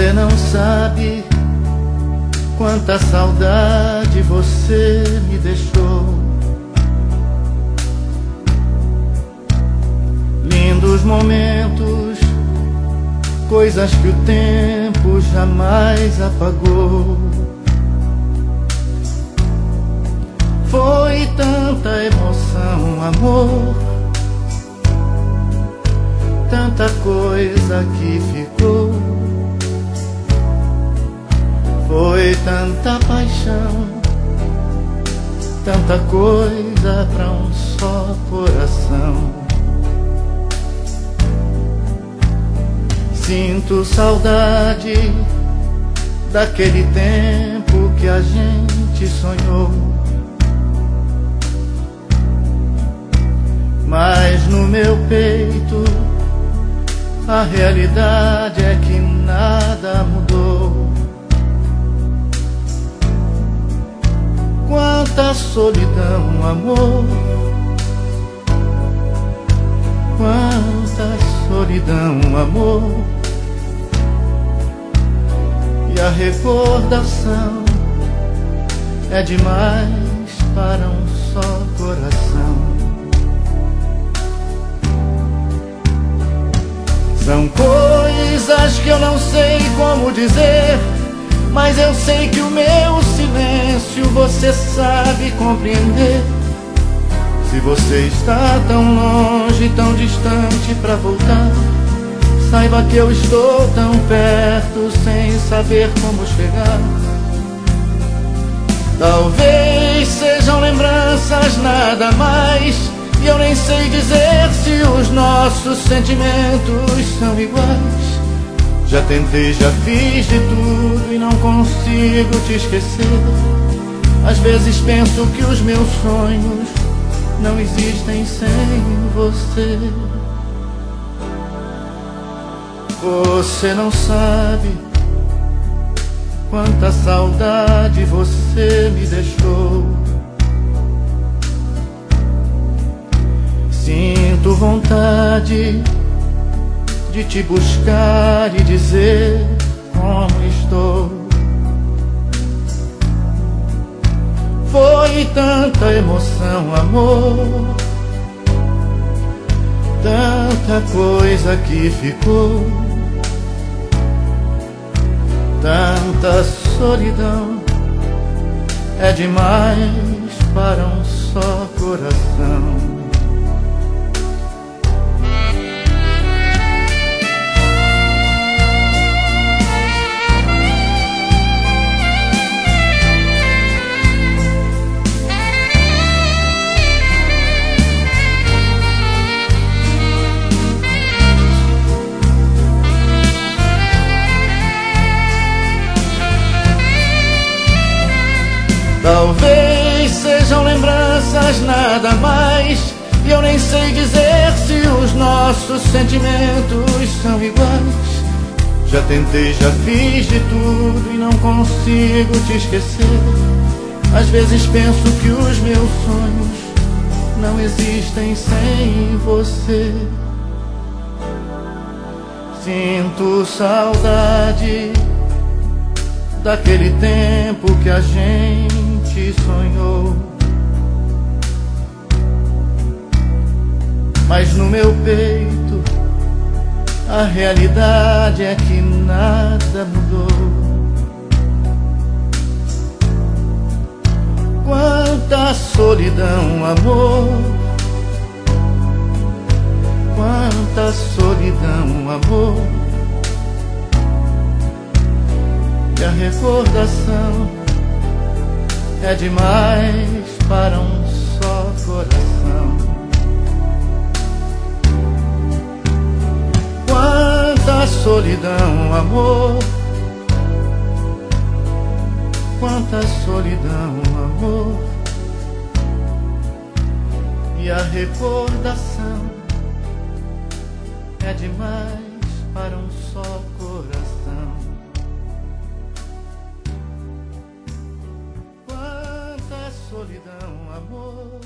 Você não sabe quanta saudade você me deixou. Lindos momentos, coisas que o tempo jamais apagou. Foi tanta emoção, amor, tanta coisa que ficou. Foi tanta paixão, tanta coisa pra um só coração. Sinto saudade daquele tempo que a gente sonhou. Mas no meu peito a realidade é que nada mudou. Quanta solidão, amor, quanta solidão, amor. E a recordação é demais para um só coração. São coisas que eu não sei como dizer, mas eu sei que o meu silêncio você sabe compreender. Se você está tão longe, tão distante pra voltar, saiba que eu estou tão perto sem saber como chegar. Talvez sejam lembranças, nada mais, e eu nem sei dizer se os nossos sentimentos são iguais. Já tentei, já fiz de tudo e não consigo te esquecer. Às vezes penso que os meus sonhos não existem sem você. Você não sabe quanta saudade você me deixou. Sinto vontade de te buscar e dizer como estou. Foi tanta emoção, amor, tanta coisa que ficou, tanta solidão, é demais para um só coração. Talvez sejam lembranças, nada mais, e eu nem sei dizer se os nossos sentimentos são iguais. Já tentei, já fiz de tudo e não consigo te esquecer. Às vezes penso que os meus sonhos não existem sem você. Sinto saudade daquele tempo que a gente sonhou. Mas no meu peito a realidade é que nada mudou. Quanta solidão, amor, quanta solidão, amor. E a recordação é demais para um só coração. Quanta solidão, amor, quanta solidão, amor. E a recordação é demais para um só coração. Solidão, amor.